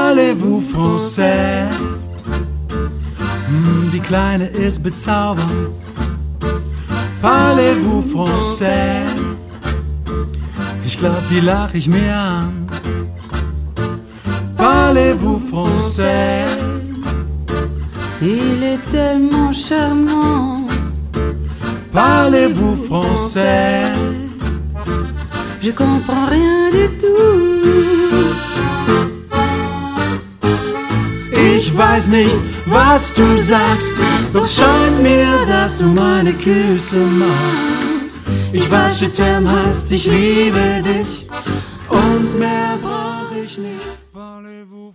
Parlez-vous français? Die Kleine ist bezaubernd. Parlez-vous français? Ich glaub, die lach ich mir an. Parlez-vous français? Il est tellement charmant. Parlez-vous français? Je comprends rien du tout. Ich weiß nicht, was du sagst, doch scheint mir, dass du meine Küsse magst. Ich weiß, je t'aime heißt, ich liebe dich und mehr brauch